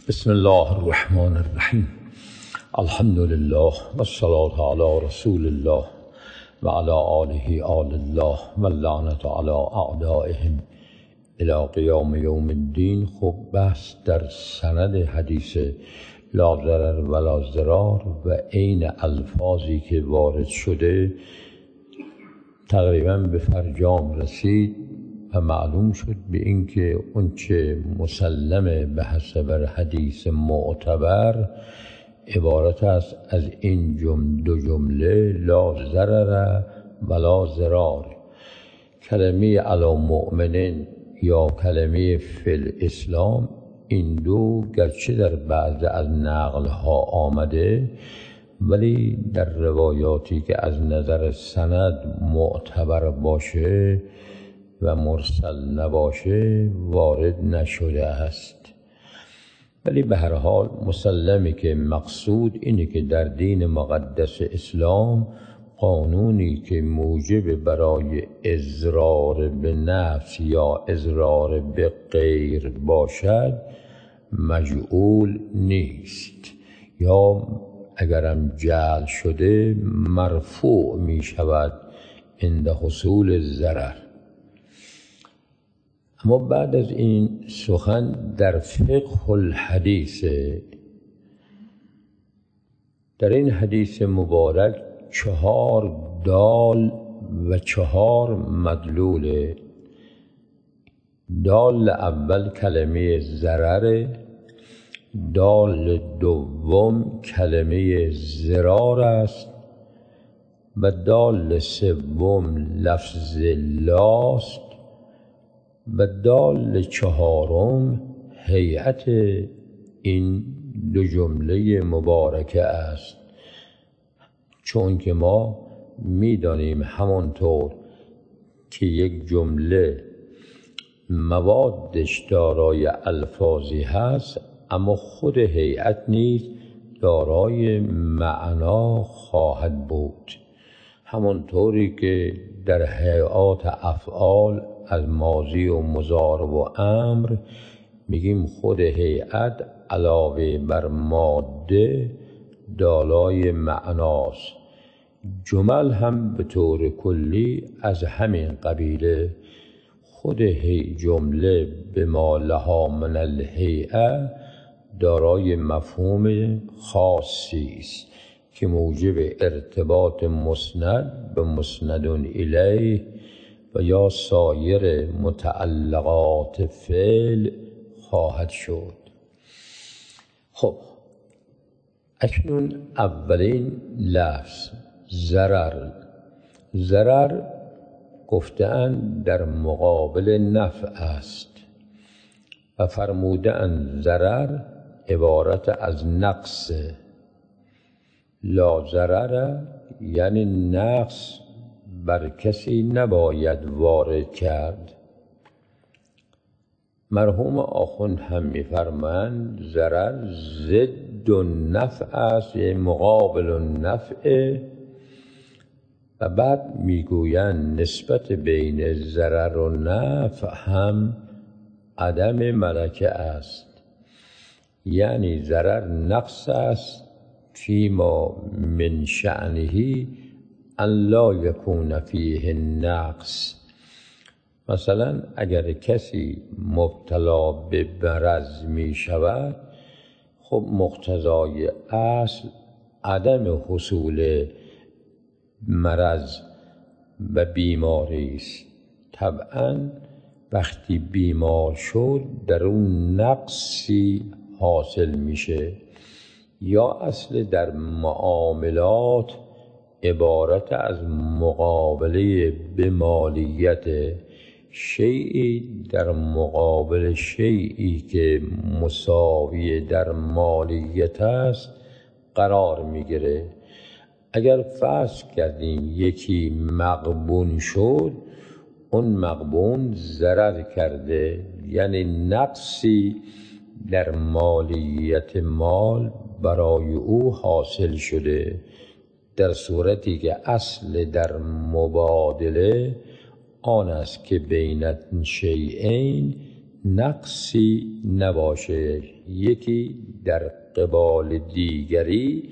بسم الله الرحمن الرحیم. الحمد لله و الصلاة علی رسول الله و علی آله آل الله و اللعنة علی اعدائهم الی قیام یوم الدین. خب بحث در سند حدیث لا ضرر ولا ضرار و عین الفاظی که وارد شده تقریبا به فرجام رسید و معلوم شد به اینکه اونچه مسلم به حسب حدیث معتبر عبارت است از این دو جمله لا ضرر ولا ضرار. کلمه علی مؤمنین یا کلمه فی الاسلام، این دو گرچه در بعض از نقلها آمده ولی در روایاتی که از نظر سند معتبر باشه و مرسل نباشه وارد نشده است. ولی به هر حال مسلمی که مقصود اینه که در دین مقدس اسلام قانونی که موجب برای اضرار به نفس یا اضرار به غیر باشد مجعول نیست، یا اگرم جعل شده مرفوع می شود عند حصول ضرر. اما بعد از این سخن در فقه الحدیث. در این حدیث مبارک 4 دال و 4 مدلول. دال اول کلمه ضرر، دال دوم کلمه ضرار است و دال سوم لفظ لاست و دال چهارم هیئت این دو جمله مبارکه است. چون که ما می‌دانیم همانطور که یک جمله موادش دارای الفاظی هست اما خود هیئت نیز دارای معنا خواهد بود، همانطوری که در هیئات افعال از ماضی و مضارع و امر میگیم خود هیئت علاوه بر ماده دارای معناست. جمل هم به طور کلی از همین قبیله. خود جمله به ما لها من الهیئه دارای مفهوم خاصی است که موجب ارتباط مسند به مسند الیه و یا سایر متعلقات فعل خواهد شد. خب اکنون اولین لفظ ضرر. ضرر گفته‌اند در مقابل نفع است و فرموده‌اند ضرر عبارت از نقص. لا ضرر یعنی نقص بر کسی نباید وارد کرد. مرحوم آخوند هم می‌فرمایند ضرر ضد النفع است، مقابل النفع. و بعد میگویند نسبت بین ضرر و نفع هم عدم ملکه است، یعنی ضرر نقص است فیما من شأنه ان لا یکون فیه نقص. مثلا اگر کسی مبتلا به مرض می شود، خب مقتضای اصل عدم حصول مرض و بیماری است. طبعا وقتی بیمار شد در اون نقصی حاصل میشه. یا اصل در معاملات عبارت از مقابله به مالیت، شیئی در مقابل شیئی که مساوی در مالیت است قرار میگیره. اگر فرض کردیم یکی مغبون شد، اون مغبون ضرر کرده، یعنی نقصی در مالیت مال برای او حاصل شده، در صورتی که اصل در مبادله آن است که بین شیئین نقصی نباشه، یکی در قبال دیگری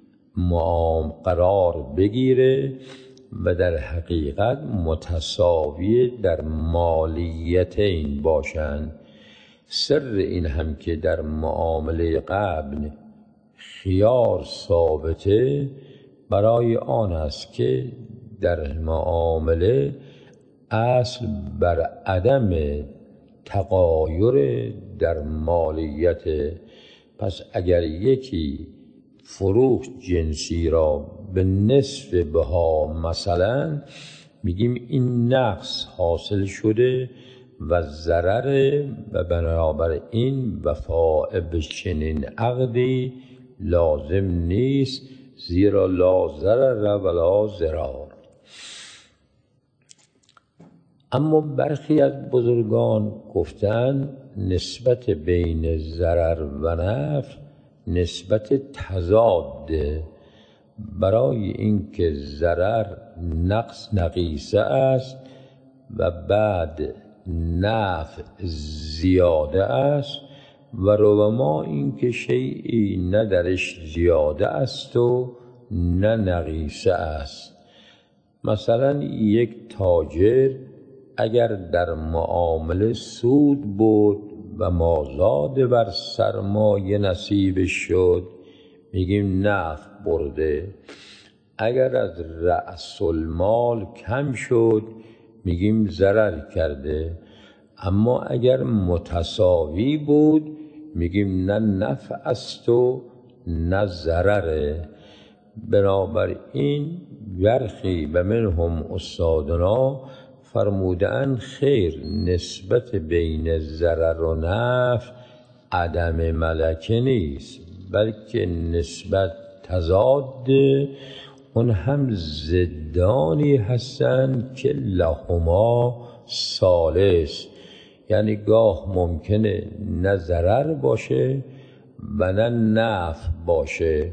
قرار بگیره و در حقیقت متساوی در مالیتین باشند. سر این هم که در معامله قبل خیار ثابته برای آن است که در معامله اصل بر عدم تغایر در مالیت. پس اگر یکی فروخت جنسی را به نصف بها مثلا، میگیم این نقص حاصل شده و ضرر و بنابر این وفاء به چنین عقدی لازم نیست، زیرا لا ضرر ولا ضرار. اما برخی از بزرگان گفتن نسبت بین ضرر و نفع نسبت تضاد، برای اینکه ضرر نقیصه است و بعد نفع زیاده است و ربما اینکه شیئی نه درش زیاده است و نه نقیصه است. مثلا یک تاجر اگر در معامله سود برد و مازاد بر سرمایه نصیب شد، میگیم نفع برده. اگر از رأس المال کم شد، میگیم ضرر کرده. اما اگر متساوی بود، میگیم نه نفع است و نه ضرره. بنابراین برخی و منهم استادنا فرمودن خیر، نسبت بین ضرر و نفع عدم ملکه نیست، بلکه نسبت تضاد، اون هم ضدانی هستند که لهما ثالث، یعنی گاه ممکنه نه ضرر باشه و نه نفع باشه.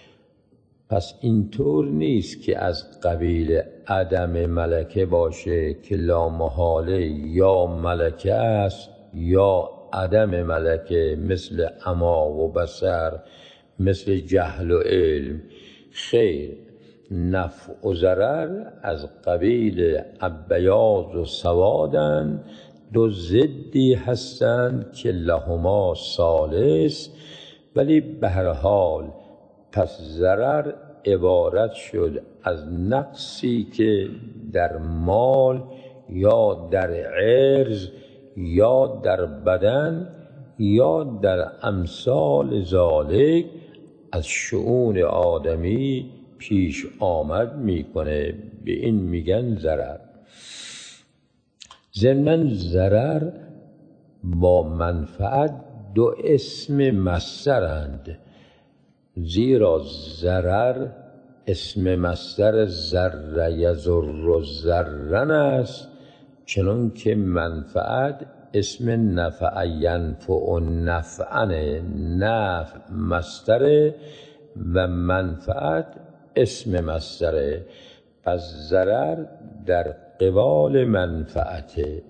پس اینطور نیست که از قبیل عدم ملکه باشه که لا محاله یا ملکه است یا عدم ملکه، مثل عمی و بصر، مثل جهل و علم. خیر، نفع و ضرر از قبیل بیاض و سوادن، دو ضدی هستند که لهما ثالث. ولی به هر حال پس ضرر عبارت شد از نقصی که در مال یا در عرض یا در بدن یا در امثال ذالک از شؤون آدمی پیش آمد میکنه، به این میگن ضرر. ضمن ضرر با منفعت دو اسم مصدرند، زیرا ضرر اسم مصدر ضر یضر ضرن است، چنان که منفعت اسم نفع ینفع نفعن، نفع مصدر و منفعت اسم مصدره. پس ضرر در قبال منفعته.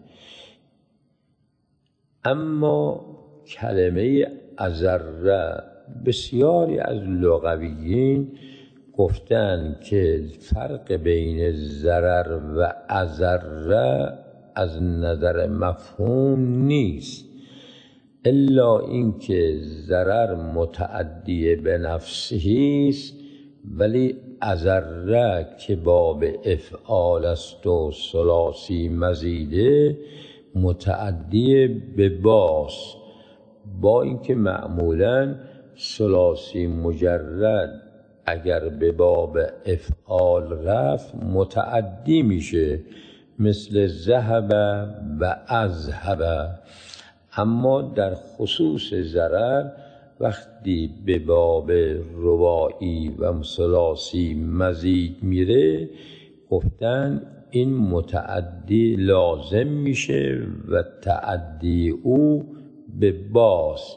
اما کلمه اضر بسیاری از لغویین گفتن که فرق بین ضرر و اضر از نظر مفهوم نیست، الا اینکه ضرر متعدی به نفسه است، ولی اضر که باب افعال است و ثلاثی مزیده متعدی به باست، با اینکه معمولاً ثلاثی مجرد اگر به باب افعال رفت متعدی میشه، مثل ذهب و اذهب. اما در خصوص ضرر وقتی به باب رباعی و ثلاثی مزید میره، گفتن این متعدی لازم میشه و تعدی او به باست.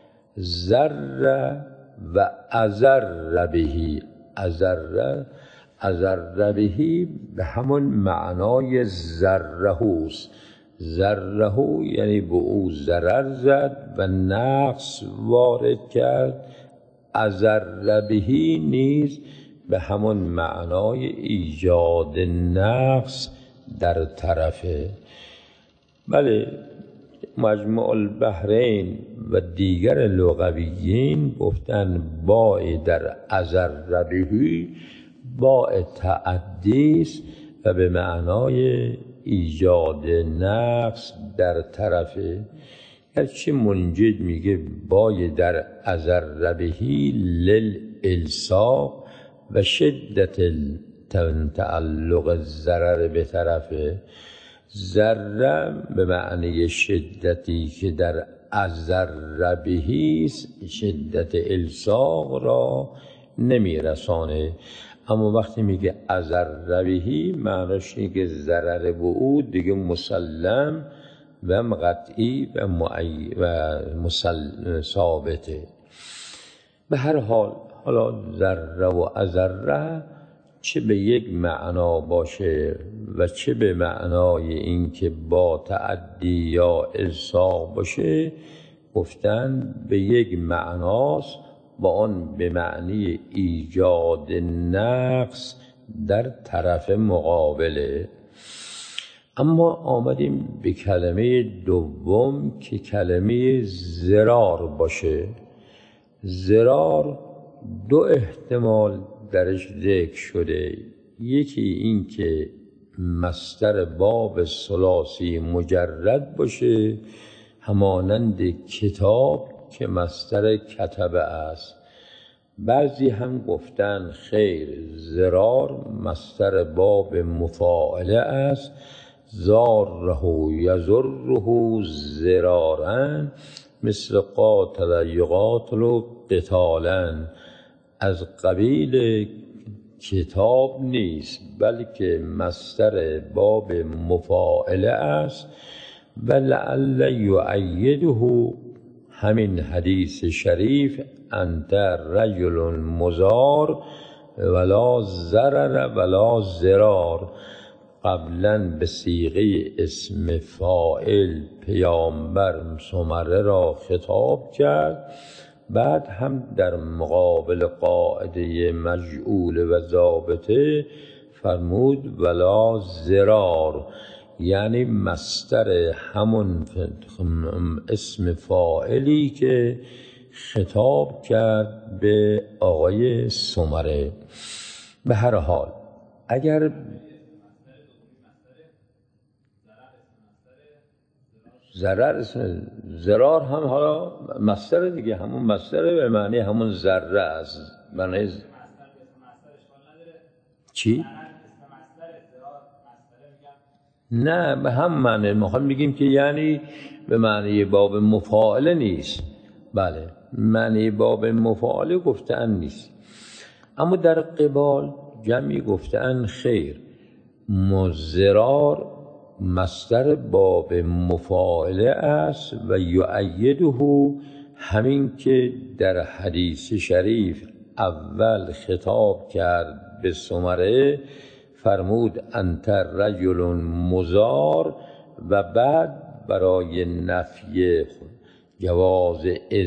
ذر و اضر بهی، اضر بهی به همون معنای ذره است. ضره یعنی به او ضرر زد و نقص وارد کرد. اضر بهی نیز به همون معنای ایجاد نقص در طرفه. بله، مجموع البحرین و دیگر لغویین گفتن باء در اضر بهی باء تعدی است و به معنای ایجاد نقص در طرفه. گرچه منجد میگه بای در اضر بهی للالصاق و شدت تعلق الضرر به طرفه. ذره به معنی شدتی که در اضر بهی شدت الصاق را نمیرسانه، اما وقتی میگه اضر بهی معناش اینه که ضرر به او دیگه مسلم و قطعی و ثابته. به هر حال حالا ذره و اضره چه به یک معنا باشه و چه به معنای این که با تعدی یا الصاق باشه، گفتن به یک معناست، با آن به معنی ایجاد نقص در طرف مقابله. اما آمدیم به کلمه دوم که کلمه ضرار باشه. ضرار دو احتمال درش ذکر شده، یکی این که مصدر باب ثلاثی مجرد باشه همانند کتاب که مصدر کتبه است. بعضی هم گفتن خیر، ضرار مصدر باب مفاعله است، ضاره یضره ضرارا مثل قاتل یقاتل قتالا، از قبیل کتاب نیست بلکه مصدر باب مفاعله است. و لعل یؤیده همین حدیث شریف انت رجل مضار ولا ضرر ولا ضرار، قبلا به صیغه اسم فاعل پیامبر ثمره را خطاب کرد، بعد هم در مقابل قاعده مجعول و ضابطه فرمود ولا ضرار، یعنی مصدر همون اسم فاعلی که خطاب کرد به آقای ثمره. به هر حال اگر ضرار هم حالا مصدر دیگه، همون مصدر به معنی همون ذره است. معنی چی؟ نه، به هم معنی میخوام بگیم که یعنی به معنی باب مفاعله نیست. بله، معنی باب مفاعله گفتن نیست، اما در قبال جمعی گفتن خیر، مضرار مصدر باب مفاعله است و یؤیده همین که در حدیث شریف اول خطاب کرد به ثمره، فرمود انت رجل مضار و بعد برای نفی جواز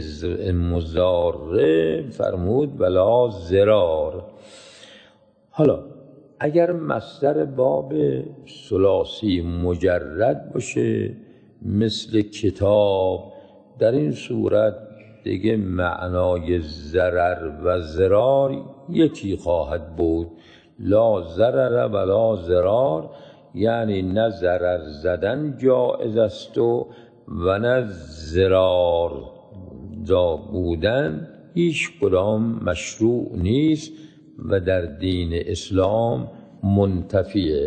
مضاره فرمود ولا ضرار. حالا اگر مصدر باب ثلاثی مجرد باشه مثل کتاب، در این صورت دیگه معنای ضرر و ضرار یکی خواهد بود، لا ضرر ولا ضرار، یعنی نه ضرر زدن جایز است و نه ضرار بودن هیچ کدام مشروع نیست و در دین اسلام منتفیه.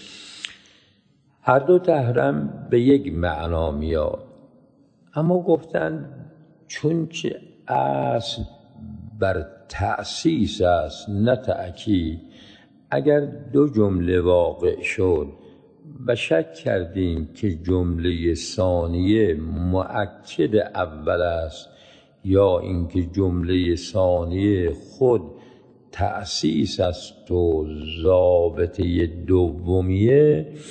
هر دو تحریم به یک معنا میاد، اما گفتن چون که اصل بر تأسیس است نه تأکید، اگر دو جمله واقع شد و شک کردیم که جمله ثانیه مؤکد اول است یا اینکه جمله ثانیه خود تأسیس است و ضابطه دومیه،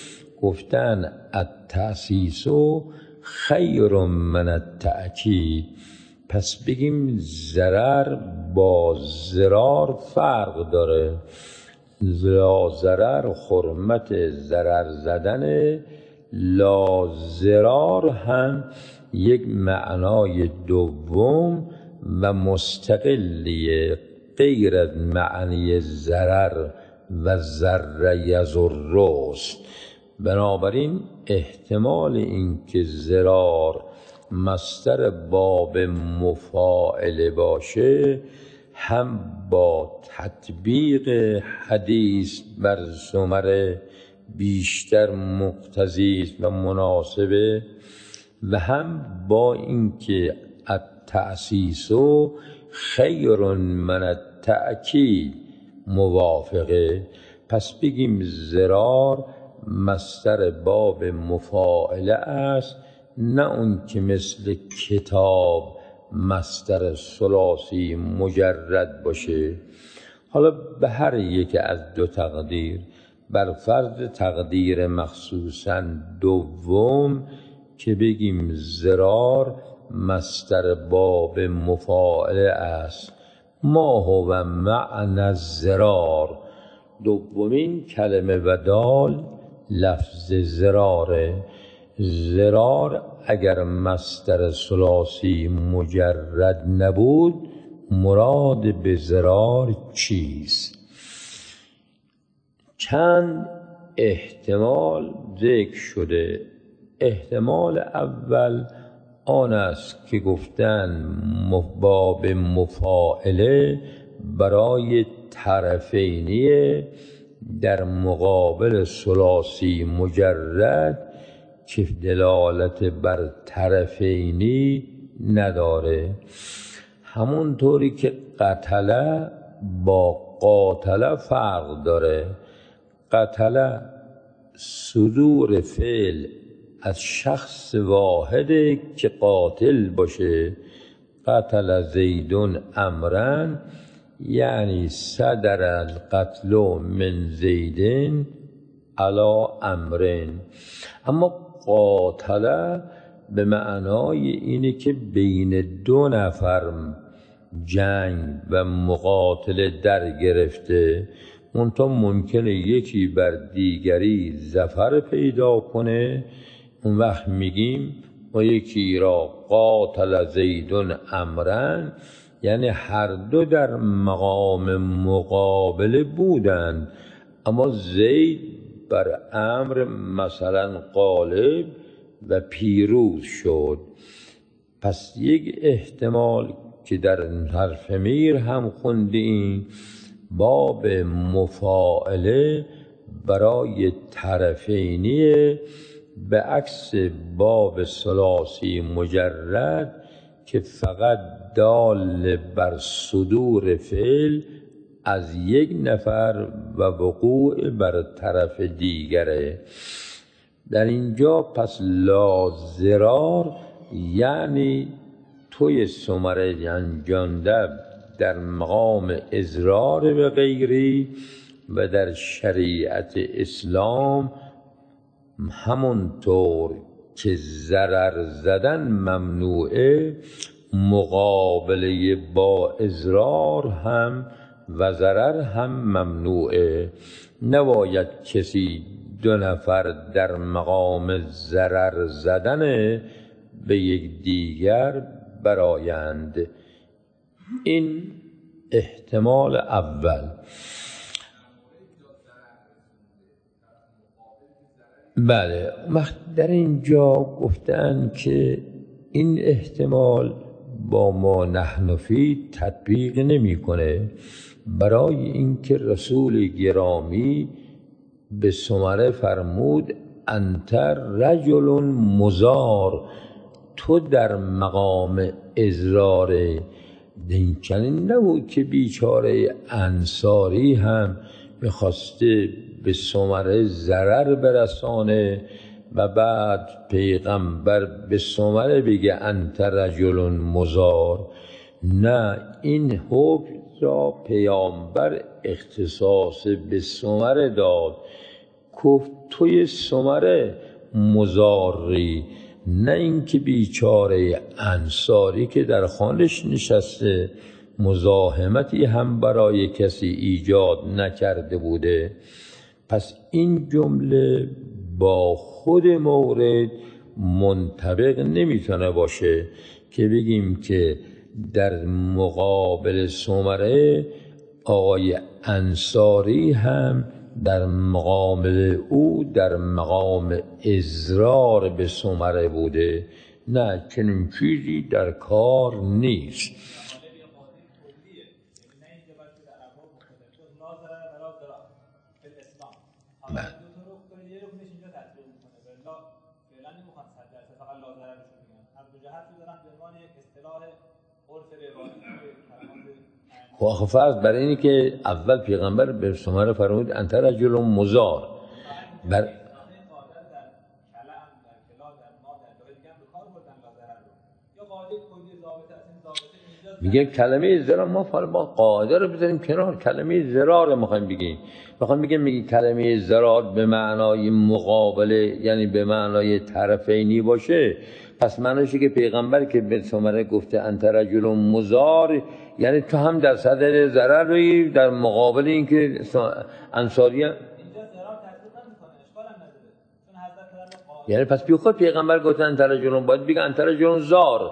گفتن التأسیس خیر من التأکید. پس بگیم ضرر با ضرار فرق داره. لا ضرر حرمت ضرر زدن، لا ضرار هم یک معنای دوم و مستقلیه غیر از معنی ضرر و ضر یضر است. بنابراین احتمال اینکه ضرار مصدر باب مفاعله باشه هم با تطبیق حدیث بر زمره بیشتر مقتضی است و مناسبه، و هم با اینکه التأسیس خیر من التأکید موافقه. پس بگیم ضرار مصدر باب مفاعله است، نه اون که مثل کتاب مصدر ثلاثی مجرد باشه. حالا به هر یک از دو تقدیر، بر فرض تقدیر مخصوصاً دوم که بگیم ضرار مصدر باب مفاعله است، ما هو معنی الضرار. دومین کلمه و دال لفظ ضراره. ضرار اگر مصدر ثلاثی مجرد نبود، مراد به ضرار چیست؟ چند احتمال ذکر شده. احتمال اول آن است که گفتن باب مفاعله برای طرفینیه در مقابل ثلاثی مجرد که دلالت بر طرفینی نداره. همونطوری که قتله با قاتله فرق داره. قتله صدور فعل از شخص واحد که قاتل باشه. قتل زیدون امرن یعنی صدر القتل من زیدن علی امرن. اما قاتله به معنای اینه که بین دو نفر جنگ و مقاتله در گرفته، منتها ممکنه یکی بر دیگری ظفر پیدا کنه. اون وقت میگیم و یکی را قاتل زیدون امرن، یعنی هر دو در مقام مقابله بودند، اما زید بر امر مثلا غالب و پیروز شد. پس یک احتمال که در حرف میر هم خوندیم، باب مفاعله برای طرفینیه، به عکس باب ثلاثی مجرد که فقط دال بر صدور فعل از یک نفر و وقوع بر طرف دیگره. در اینجا پس لا ضرار یعنی توی ثمره انجانده در مقام اضرار به غیری و در شریعت اسلام همونطور که ضرر زدن ممنوعه، مقابله با اضرار هم و ضرر هم ممنوعه. نباید کسی دو نفر در مقام ضرر زدن به یک دیگر برایند. این احتمال اول. بله، وقت در اینجا گفتن که این احتمال با ما نحن فی تطبیق نمی‌کنه، برای اینکه رسول گرامی به ثمره فرمود انت رجل مزار، تو در مقام اضرار. این چنین نبود که بیچاره انصاری هم میخواسته به ثمره ضرر برسانه و بعد پیغمبر به ثمره بگه انت رجل مزار. نه، این حکم را پیامبر اختصاص به ثمره داد. گفت توی ثمره مزاری، نه اینکه بیچاره انصاری که در خانش نشسته مزاحمتی هم برای کسی ایجاد نکرده بوده. پس این جمله با خود مورد منطبق نمیتونه باشه که بگیم که در مقابل ثمره آقای انصاری هم در مقابل او در مقام اضرار به ثمره بوده. نه، چنین چیزی در کار نیست. خب فرض برای اینی که اول پیغمبر به ثمره فرمود انت رجل مزار، میگه کلمه ضرار ما قاعده رو بذاریم کنار، کلمه ضرار میخوایم بگیم. میگه کلمه ضرار به معنای مقابله، یعنی به معنای طرفینی باشه، پس معنیشه که پیغمبر که به ثمره گفته انت رجل مزار، یعنی تو هم در صدر ضرر روی در مقابل این که انصاری یعنی پس بی خود پیغمبر گفته انت رجل، باید بگه انت رجل زار.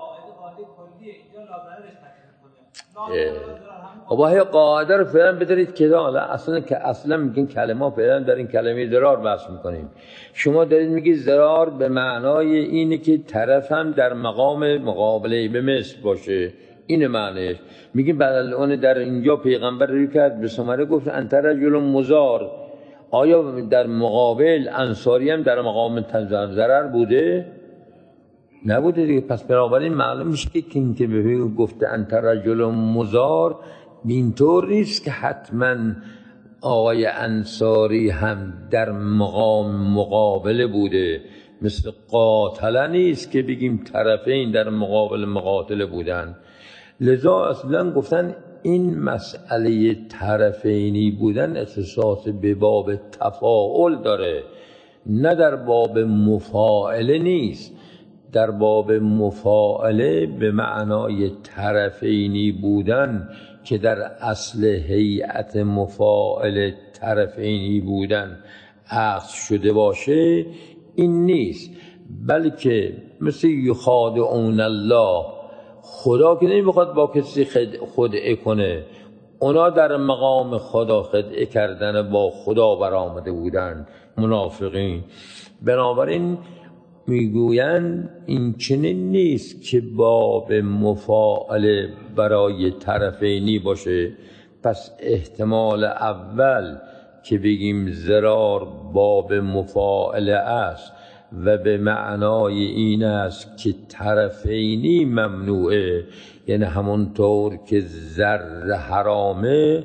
خب قاعده رو فعلا بذارید که حالا اصلا میگین کلمه فعلا در این کلمه ضرار بحث میکنیم. شما دارید میگید ضرار به معنای اینه که طرف هم در مقام مقابله به مثل باشه، این معنیش. میگیم بعد اون در اینجا پیغمبر روی کرد به ثمره گفت انت رجل مزار، آیا در مقابل انصاری هم در مقام ضرر بوده؟ نبوده دیگه. پس بنابراین معلوم میشه که اینکه به گفته انت رجل مزار اینطور نیست که حتما آقای انصاری هم در مقام مقابله بوده، مثل قاتله نیست که بگیم طرفین در مقابل مقاتله بودن. لذا اصلا گفتن این مسئله طرفینی بودن اختصاص به باب تفاعل داره، نه در باب مفاعله نیست. در باب مفاعله به معنای طرفینی بودن که در اصل هیئت مفاعله طرفینی بودن عقد شده باشه این نیست، بلکه مثل یخادعون الله، خدا که نمیخواد با کسی خدعه کنه، اونا در مقام خدا خدعه کردن با خدا برآمده بودن منافقین. بنابراین میگویند این چنین نیست که باب مفاعله برای طرفینی باشه. پس احتمال اول که بگیم ضرار باب مفاعله است و به معنای این است که طرفینی ممنوعه، یعنی همونطور که زر حرامه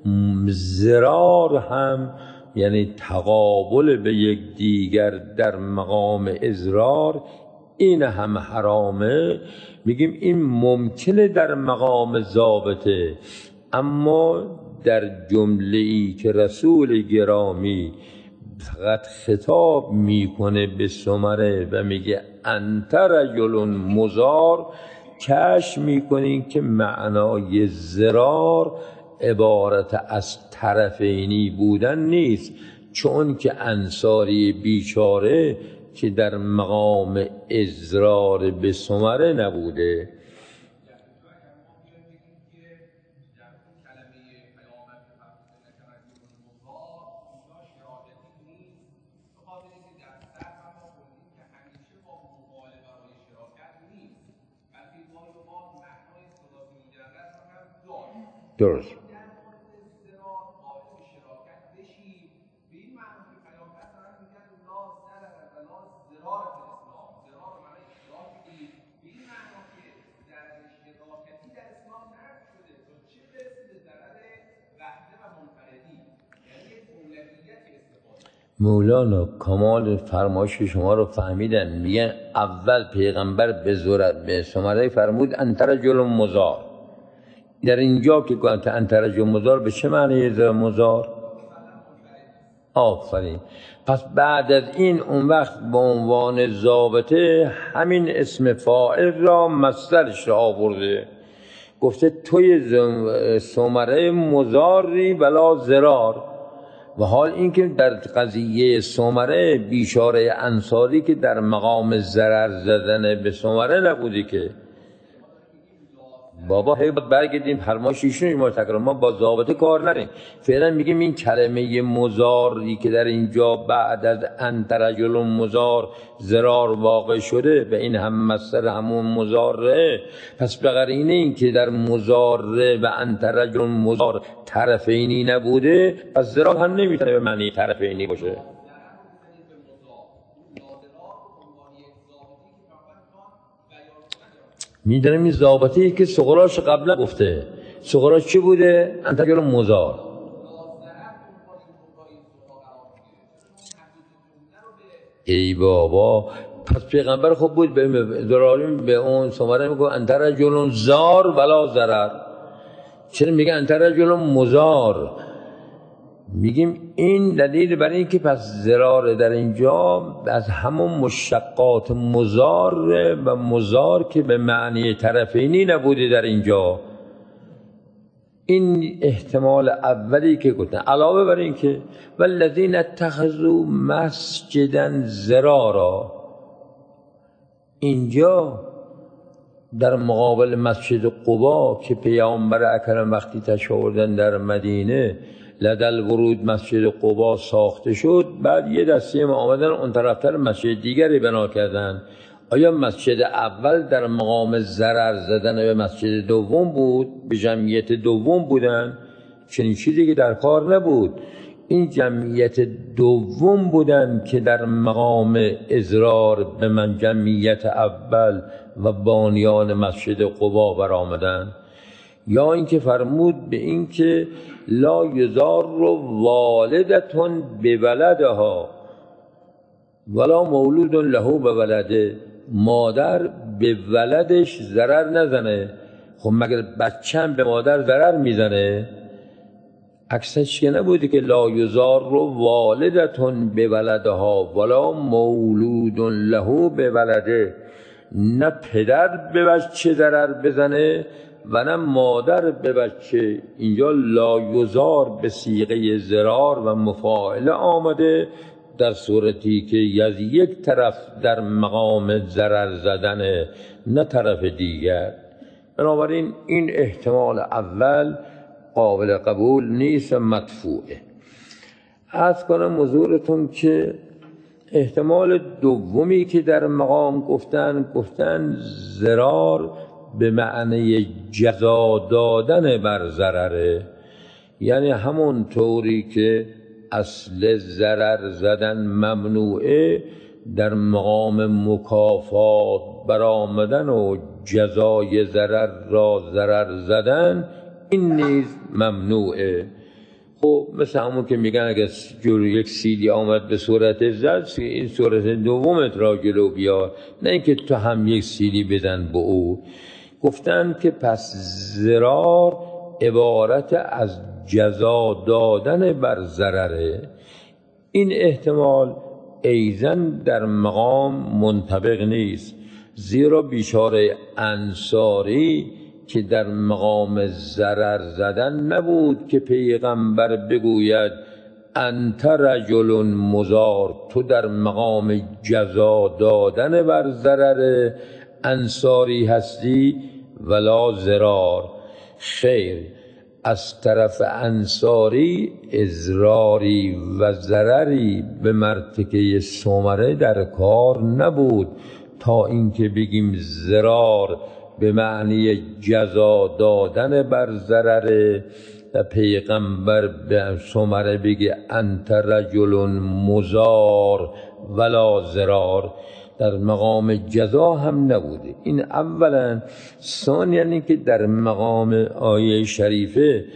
ضرار هم، یعنی تقابل به یک دیگر در مقام اضرار این هم حرامه. میگیم این ممکنه در مقام ضابطه، اما در جمله‌ای که رسول گرامی فقط خطاب میکنه به ثمره و میگه انت رجل مزار، کشف میکنین که معنای ضرار عبارت از طرفینی بودن نیست، چون که انصاری بیچاره که در مقام اضرار به ثمره نبوده. درست. مولانا کمال فرمایش شما رو فهمیدن. میگن اول پیغمبر به ثمره فرمود انت رجل مزار. در اینجا که گفت انت رجل مزار به چه معنی مزار؟ آفرین. پس بعد از این اون وقت به عنوان ضابطه همین اسم فاعل را مصدرش را آورده، گفته توی ثمره مضاری بلا ضرار. و حال اینکه در قضیه ثمره بیچاره انصاری که در مقام ضرر زدن به ثمره نبودی که بابا هی برگردیم فرمایش ایشون ما تکرار، ما با ضابطه کار نداریم. فعلا میگیم این کلمه مضاری که در اینجا بعد از انت رجل مضار ضرار واقع شده و این هم مصدر همون مضاره، پس به قرینه این که در مضاره و انت رجل مضار طرفینی نبوده، پس ضرار هم نمیتونه به معنی طرفینی باشه. میدونم این ضابطه‌ای که سقراش قبلا گفته. سقراش چی بوده؟ انت رجل مضار. ای بابا، پس پیغمبر خب بود به ضراریم به اون ثمره میگه انت رجل زار ولا ضرر. چرا میگه انت رجل مضار؟ میگیم این دلیل برای این که پس ضرار در اینجا از همون مشتقات مضار و مضار که به معنی طرفینی نبوده در اینجا. این احتمال اولی که گفتن. علاوه بر این که والذین اتخذوا مسجدا ضرارا، اینجا در مقابل مسجد قبا که پیامبر اکرم وقتی تشریف آوردن در مدینه لدل ورود مسجد قبا ساخته شد، بعد یه دسته ما آمدن اون طرفتر مسجد دیگری بنا کردن. آیا مسجد اول در مقام ضرر زدن به مسجد دوم بود؟ به جمعیت دوم بودن؟ چنین چیزی که در کار نبود. این جمعیت دوم بودن که در مقام اضرار به من جمعیت اول و بانیان مسجد قبا برآمدن. یا اینکه فرمود به این که لا یضار والدتون بولدها ولا مولود له بولده، مادر به ولدش ضرر نزنه. خب مگر بچه‌م به مادر ضرر میزنه؟ عکسش که نبودی که لا یضار والدتون بولدها ولا مولود له بولده، نه پدر به بچه ضرر بزنه و نه مادر به بچه. اینجا لا یضار به صیغه ضرار و مفاعله آمده در صورتی که از یک طرف در مقام ضرر زدن نه طرف دیگر. بنابراین این احتمال اول قابل قبول نیست، مدفوعه. عرض کنم حضورتون که احتمال دومی که در مقام گفتن ضرار به معنی جزا دادن بر ضرره، یعنی همون طوری که اصل ضرر زدن ممنوعه، در مقام مکافات برآمدن و جزای ضرر را ضرر زدن این نیز ممنوعه. خب مثل همون که میگن اگه یک سیلی آمد به صورت زد، این صورت دومت را جلو بیار، نه اینکه تو هم یک سیلی بزن به او. گفتن که پس ضرار عبارت از جزا دادن بر ضرره. این احتمال ایزن در مقام منطبق نیست، زیرا بیچاره انصاری که در مقام ضرر زدن نبود که پیغمبر بگوید انت رجل مضار، تو در مقام جزا دادن بر ضرر انصاری هستی ولا ضرار. خیر، از طرف انصاری اضراری و ضرری به مرتکه ثمره در کار نبود تا اینکه بگیم ضرار به معنی جزا دادن بر ضرر و پیغمبر به ثمره بگه انت رجل مضار ولا ضرار، در مقام جزا هم نبوده. این اولا. ثانیاً که در مقام آیه شریفه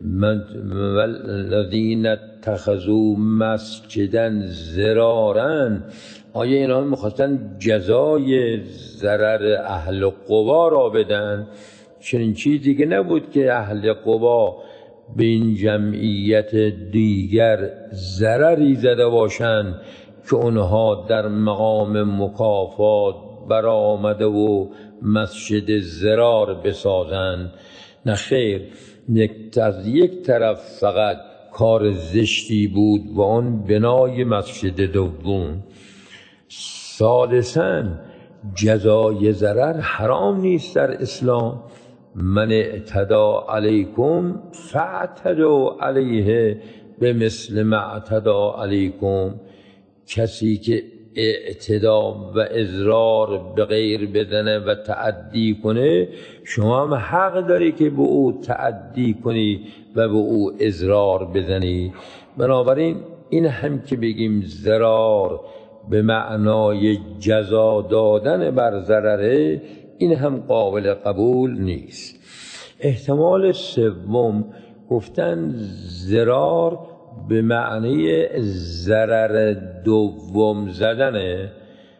والذین اتخذوا مسجدا ضرارا، آیه اینا میخواستن جزای ضرر اهل قبا را بدن. چنین چیزی که نبود که اهل قبا به این جمعیت دیگر ضرری زده باشند که اونها در مقام مکافات برآمده و مسجد ضرار بسازند. نه خیر، از یک طرف فقط کار زشتی بود و آن بنای مسجد دوم. ثالثاً جزای ضرر حرام نیست در اسلام. من اعتدی علیکم فاعتدوا علیه بمثل ما اعتدی علیکم. کسی که اعتدا و اضرار به غیر بزنه و تعدی کنه، شما هم حق داری که به او تعدی کنی و به او اضرار بزنی. بنابراین این هم که بگیم ضرار به معنای جزا دادن بر ضرره، این هم قابل قبول نیست. احتمال سوم گفتن ضرار به معنی ضرر دوم زدنه.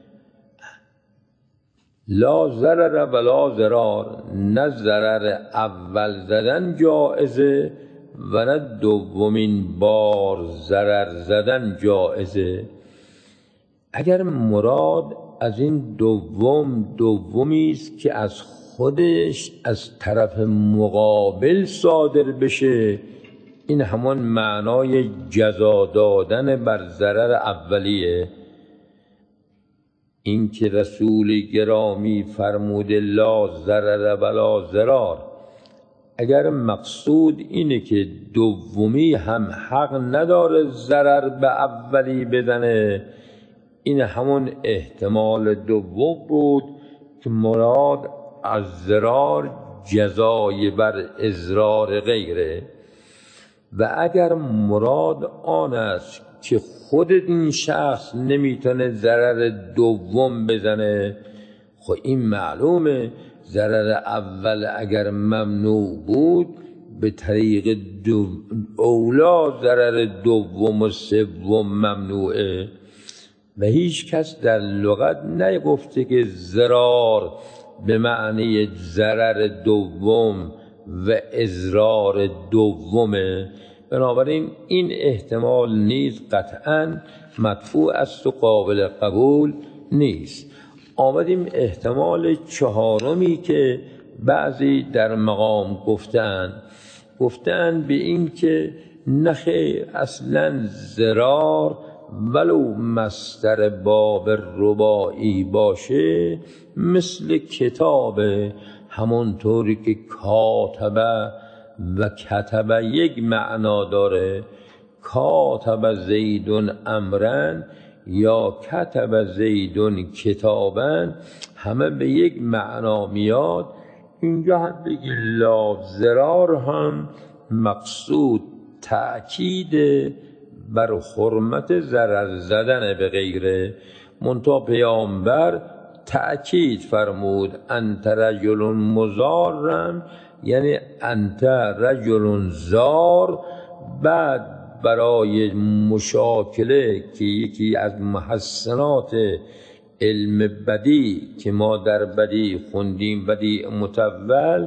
لا ضرر ولا ضرار، نه ضرر اول زدن جایزه و نه دومین بار ضرر زدن جایزه. اگر مراد از این دومی است که از خودش از طرف مقابل صادر بشه، این همان معنای جزا دادن بر ضرر اولیه. این که رسول گرامی فرموده لا ضرر ولا ضرار، اگر مقصود اینه که دومی هم حق نداره ضرر به اولی بزنه، این همون احتمال دوم بود که مراد از ضرار جزای بر اضرار غیره. و اگر مراد آن است که خود این شخص نمیتونه ضرر دوم بزنه، خب این معلومه ضرر اول اگر ممنوع بود، به طریق اولا ضرر دوم و سوم ممنوعه. و هیچ کس در لغت نگفته که ضرار به معنی ضرر دوم و اضرار دومه. بنابراین این احتمال نیز قطعاً مدفوع است و قابل قبول نیست. آمدیم احتمال چهارمی که بعضی در مقام گفتن به این که نخیر، اصلاً ضرار ولو مصدر باب رباعی باشه مثل کتابه، همونطوری که کاتبه و کتبه یک معنا داره. کاتب زیدون امرن یا کتب زیدون کتابن، همه به یک معنا میاد. اینجا هم بگی لا ضرار هم مقصود تأکید بر حرمت ضرر زدن به غیره. منتها پیامبر تأکید فرمود انت رجل مضارم، یعنی انت رجل زار. بعد برای مشاکله که یکی از محسنات علم بدی که ما در بدی خوندیم، بدی متول،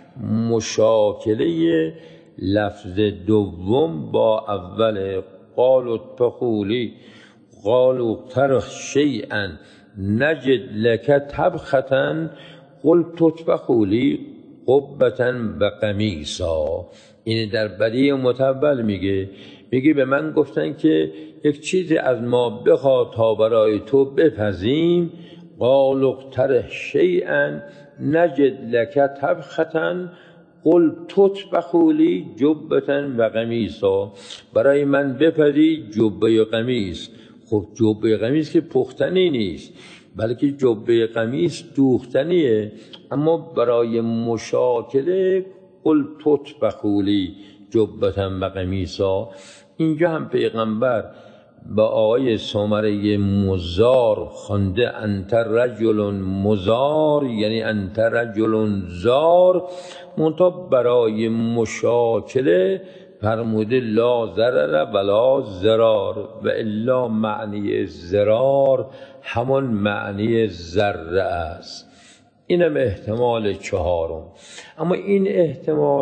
مشاکله لفظ دوم با اول. قالوا اطبخوا لی قالوا اقترح شیئا نجد لک طبخة قلت اطبخوا لی قبة و قمیصا. این در بدیع متول میگه به من گفتن که یک چیزی از ما بخواه تا برای تو بپزیم. قالوا اقترح شیئا نجد لک طبخة قلت اطبخوا لی جبة و قمیصا. برای من بپزی جبه و قمیص. خب جبه و قمیص که پختنی نیست، بلکه جبه قمیص دوختنیه. اما برای مشاکله قلت اطبخوا لی جبة و قمیصا. اینجا هم پیغمبر با آقای سامره مزار خوانده انت رجل مزار، یعنی انت رجل زار. منتها برای مشاکله فرموده لا ضرر ولا ضرار، و الا معنی ضرار همون معنی ذره است. اینم احتمال چهارم. اما این احتمال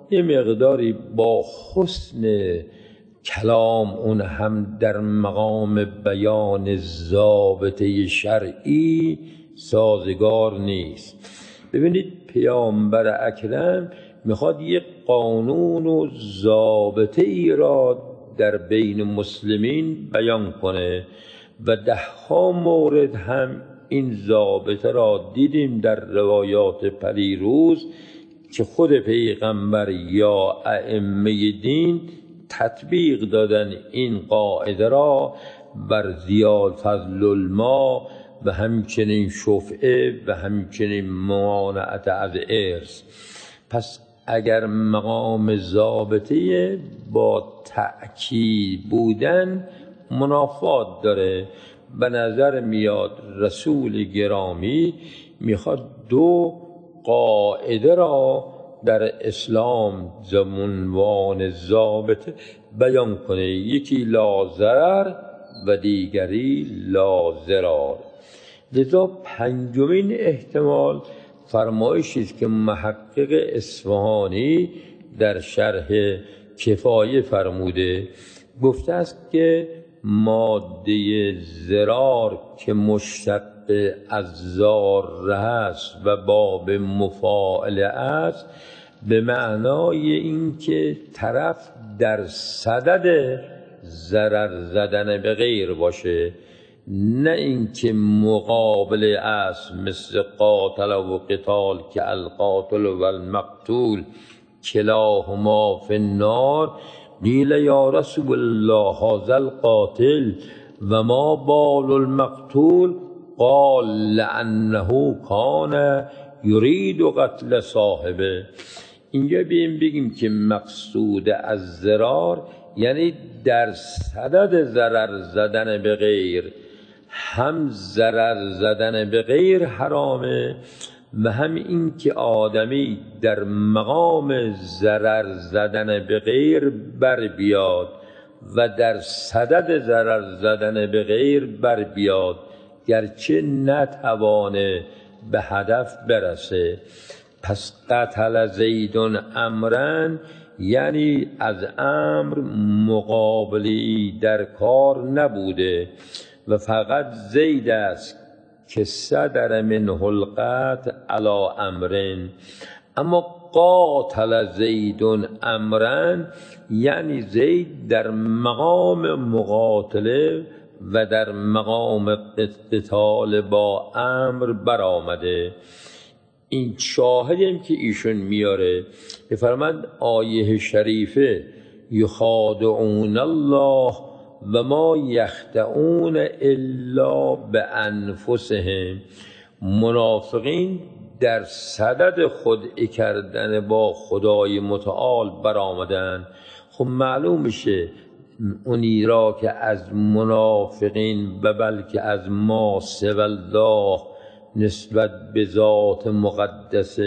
یه مقداری با حسن کلام اون هم در مقام بیان ضابطه شرعی سازگار نیست. ببینید پیامبر اکرم میخواد یک قانون و ضابطه ای را در بین مسلمین بیان کنه و 10 مورد هم این ضابطه را دیدیم در روایات پریروز که خود پیغمبر یا ائمه دین تطبیق دادن این قاعده را بر زیاد فضل الماء و همچنین شفعه و همچنین ممانعت از ارث. پس اگر مقام ضابطه با تأکید بودن منافات داره، به نظر میاد رسول گرامی میخواد 2 قاعده را در اسلام عنوان ضابطه بیان کنه، یکی لا ضرر و دیگری لا ضرار. لذا 5مین احتمال فرمایشی است که محقق اصفهانی در شرح کفایه فرموده، گفته است که ماده ضرار که مشتق از ضاره است و باب مفاعله است، به معنای این که طرف در صدد ضرر زدن به غیر باشه، نه اینکه مقابله است مثل قاتل و قتال که القاتل و المقتول کلاهما فی النار. قیل یا رسول الله هذا القاتل و ما بال المقتول قال لأنه کان یرید قتل صاحبه. اینجا بگیم که مقصود از ضرار یعنی در صدد ضرر زدن به غیر، هم ضرر زدن به غیر حرامه و هم این که آدمی در مقام ضرر زدن به غیر بر بیاد و در صدد ضرر زدن به غیر بر بیاد، گرچه نتوانه به هدف برسه. پس قتل زید امرن یعنی از امر مقابلی در کار نبوده و فقط زید است که صدر منه القتل علی امرن. اما قاتل زید امرن یعنی زید در مقام مقاتله و در مقام قتال با امر برآمده. این شاهدیم که ایشون میاره که فرمند آیه شریفه یخادعون الله و ما یخدعون الا بانفسهم. منافقین در صدد خدعه کردن با خدای متعال برآمدن. خب معلوم میشه اونی را که از منافقین و بلکه از ما سوی الله نسبت به ذات مقدس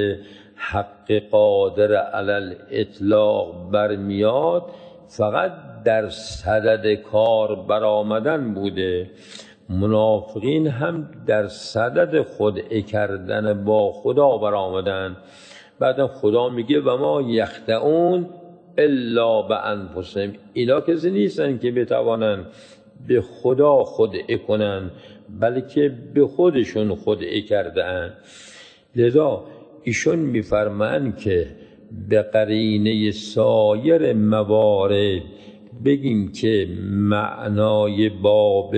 حق قادر علی الاطلاق برمیاد، فقط در صدد کار برآمدن بوده. منافقین هم در صدد خدعه کردن با خدا برآمدن. بعد خدا میگه و ما یخدعون الا بانفسهم. اینا کسی نیستن که بتوانن به خدا خدعه کنن، بلکه به خودشون خدعه کردن. لذا ایشون میفرمایند که به قرینه سایر موارد بگیم که معنای باب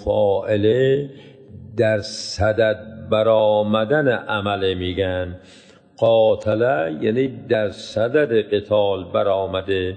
مفاعله در صدد برآمدن عمل میگن. قاتله یعنی در صدد قتال برآمده.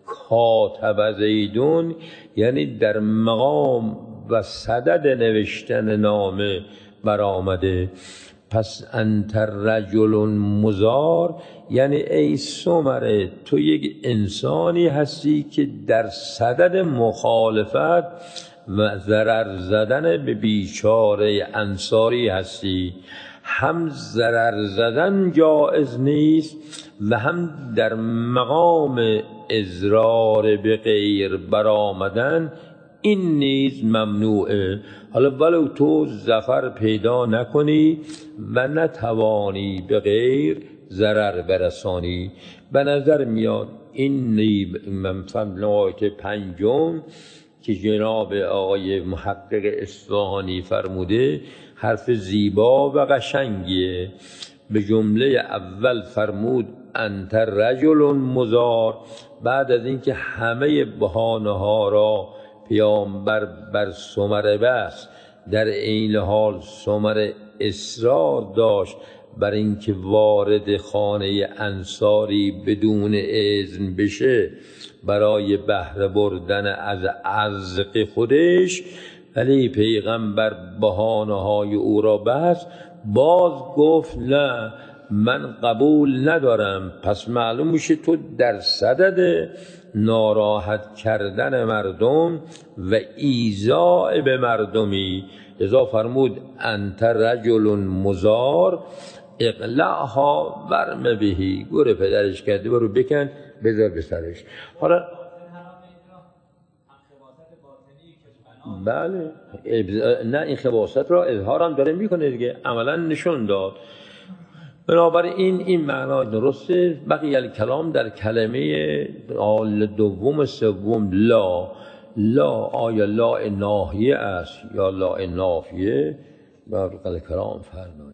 کاتب زیدون یعنی در مقام و صدد نوشتن نامه برآمده. پس انت رجل مزار یعنی ای سمره تو یک انسانی هستی که در صدد مخالفت و ضرر زدن به بیچاره انصاری هستی. هم ضرر زدن جایز نیست و هم در مقام اضرار به غیر برآمدن این نیز ممنوعه. حالا ولو تو ظفر پیدا نکنی و نتوانی به غیر ضرر برسانی. به نظر میاد این آیت پنجم که جناب آقای محقق اصفهانی فرموده حرف زیبا و قشنگیه. به جمله اول فرمود انت رجل مزار، بعد از اینکه همه بهانه ها را پیامبر بر ثمره بست، در عین حال ثمره اصرار داشت بر اینکه وارد خانه انصاری بدون اذن بشه برای بهره بردن از عزق خودش، ولی پیغمبر بهانه های او را بست. باز گفت نه، من قبول ندارم. پس معلوم میشه تو در صدد ناراحت کردن مردم و ایذاء به مردمی. لذا فرمود انت رجل مزار اقلعها ورم بهی، گوره پدرش کرده برو بکن بذار به سرش. حالا بله نه، این خباثت را اظهار هم داره میکنه دیگه، عملا نشون داد. بنابراین این معنا درسته. بقیه الکلام در کلمه دوم سوم لا آیا لا ناهیه است یا لا نافیه؟ بر کلام فرمایید.